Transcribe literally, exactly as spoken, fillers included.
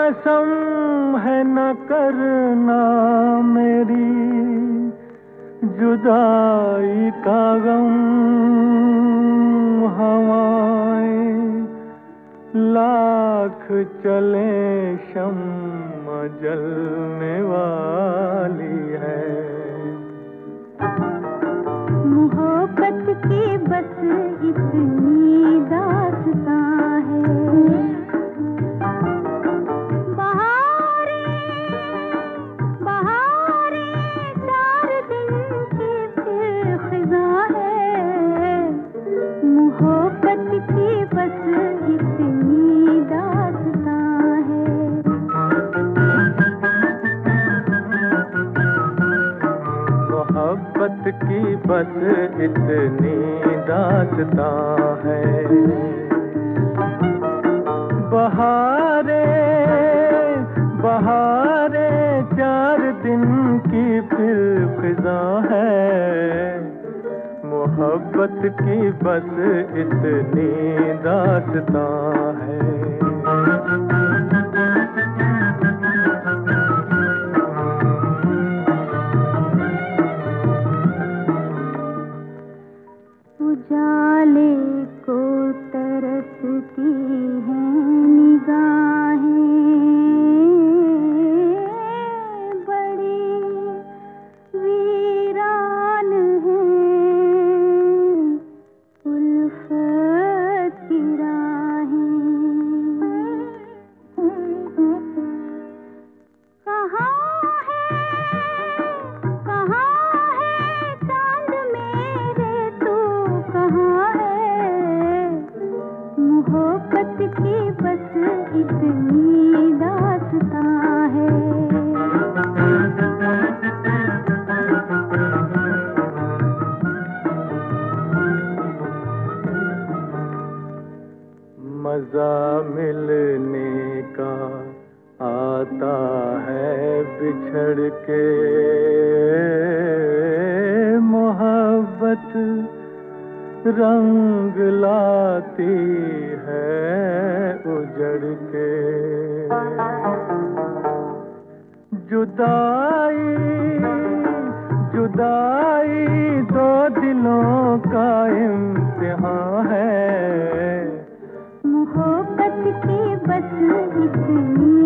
कसम है न करना मेरी जुदाई का गम। हवाएं लाख चले शम्मा जलने वाली है। मोहब्बत की बस इतनी दास्तां है। बहारें बहारें चार दिन की फिर खिज़ां है। मोहब्बत की बस इतनी दास्तां है। मोहब्बत की बस इतनी दास्तां है। बहारे बहारे चार दिन की फिर खिज़ां है। मोहब्बत की बस इतनी दास्तां है। उजाले को तरसती हैं निगाहें, बड़ी वीरान हैं उल्फत की राहें। कहाँ मोहब्बत की बस इतनी दास्तां है। मज़ा मिलने का आता है बिछड़ के, मोहब्बत रंग लाती है उजड़ के। जुदाई जुदाई दो दिलों का इम्तिहान है। मोहब्बत की बस इतनी